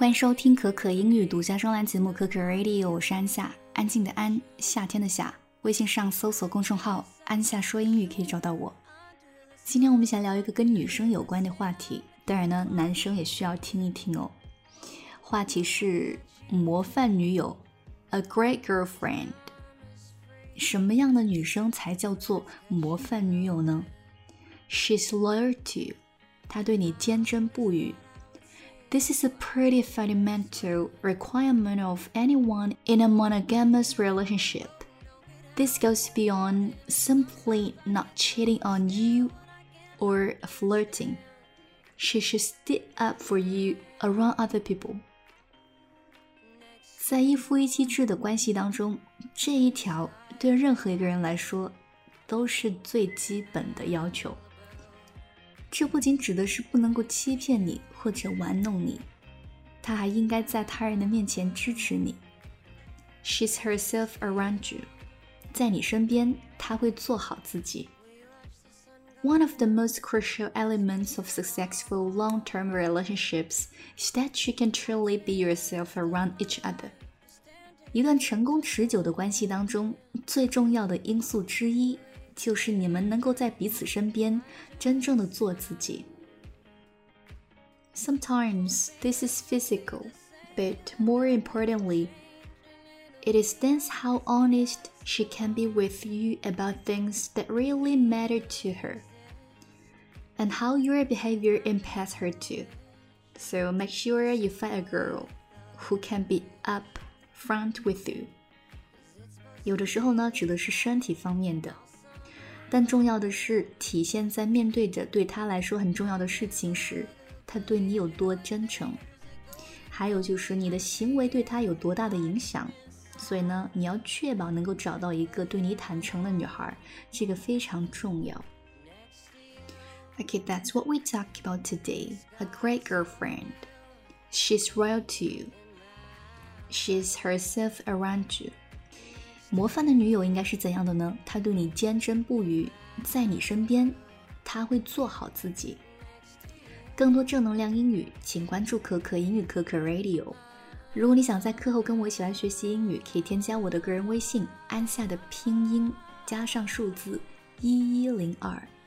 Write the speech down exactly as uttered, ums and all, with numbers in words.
欢迎收听可可英语独家专栏节目可可 Radio， 我是安夏，安静的安，夏天的夏。微信上搜索公众号安夏说英语可以找到我。今天我们想聊一个跟女生有关的话题，当然呢男生也需要听一听哦。话题是模范女友 A great girlfriend。 什么样的女生才叫做模范女友呢？ She's loyal to you， 她对你坚贞不渝。This is a pretty fundamental requirement of anyone in a monogamous relationship. This goes beyond simply not cheating on you or flirting. She should stick up for you around other people. 在一夫一妻制的关系当中，这一条对任何一个人来说都是最基本的要求。这不仅指的是不能够欺骗你或者玩弄你，她还应该在他人的面前支持你。 She's herself around you， 在你身边，她会做好自己。 One of the most crucial elements of successful long-term relationships is that you can truly be yourself around each other。 一段成功持久的关系当中，最重要的因素之一就是你们能够在彼此身边真正的做自己。 Sometimes this is physical, but more importantly, it is then how honest she can be with you about things that really matter to her, and how your behavior impacts her too. So make sure you find a girl who can be up front with you. 有的时候呢，指的是身体方面的，但重要的是体现在面对着对他来说很重要的事情时，他对你有多真诚，还有就是你的行为对他有多大的影响。所以呢，你要确保能够找到一个对你坦诚的女孩，这个非常重要。 Okay, that's what we talk about today. A great girlfriend. She's loyal to you. She's herself around you.模范的女友应该是怎样的呢？她对你坚贞不渝，在你身边，她会做好自己。更多正能量英语，请关注可可英语可可 Radio。 如果你想在课后跟我一起来学习英语，可以添加我的个人微信安夏的拼音加上数字一一零二。